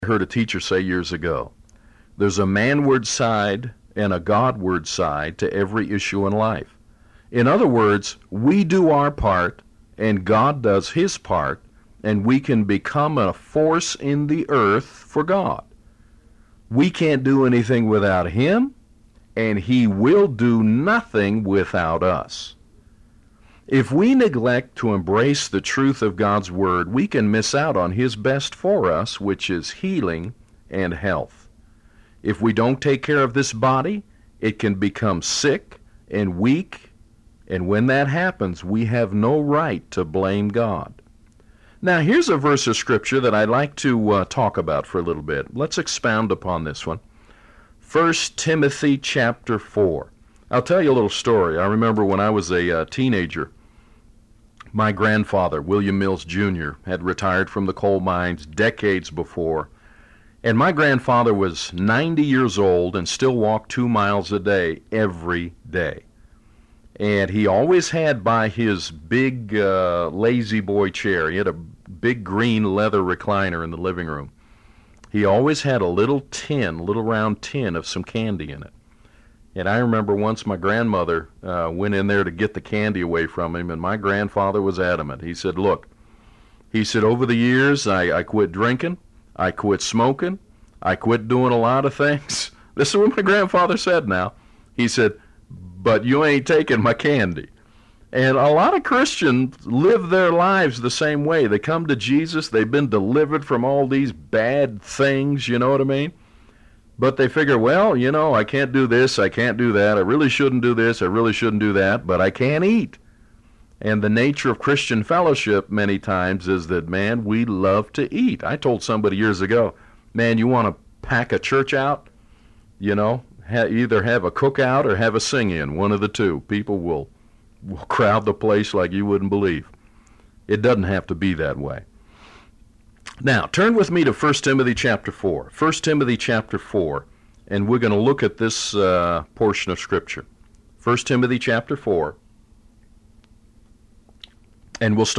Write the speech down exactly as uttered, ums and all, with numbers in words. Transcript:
I heard a teacher say years ago, there's a manward side and a Godward side to every issue in life. In other words, we do our part and God does his part, and we can become a force in the earth for God. We can't do anything without him, and he will do nothing without us. If we neglect to embrace the truth of God's Word, we can miss out on his best for us, which is healing and health. If we don't take care of this body, it can become sick and weak, and when that happens, we have no right to blame God. Now, here's a verse of Scripture that I'd like to uh, talk about for a little bit. Let's expound upon this one. First Timothy chapter four. I'll tell you a little story. I remember when I was a uh, teenager, my grandfather, William Mills Junior, had retired from the coal mines decades before, and my grandfather was ninety years old and still walked two miles a day every day. And he always had by his big uh, lazy boy chair, he had a big green leather recliner in the living room. He always had a little tin, a little round tin of some candy in it. And I remember once my grandmother uh, went in there to get the candy away from him, and my grandfather was adamant. He said, look, he said, over the years, I, I quit drinking, I quit smoking, I quit doing a lot of things. This is what my grandfather said now. He said, but you ain't taking my candy. And a lot of Christians live their lives the same way. They come to Jesus, they've been delivered from all these bad things, you know what I mean? But they figure, well, you know, I can't do this, I can't do that, I really shouldn't do this, I really shouldn't do that, but I can't eat. And the nature of Christian fellowship many times is that, man, we love to eat. I told somebody years ago, man, you want to pack a church out? You know, ha- either have a cookout or have a sing-in, one of the two. People will, will crowd the place like you wouldn't believe. It doesn't have to be that way. Now, turn with me to First Timothy chapter four. First Timothy chapter four, and we're going to look at this uh, portion of Scripture. First Timothy chapter four, and we'll start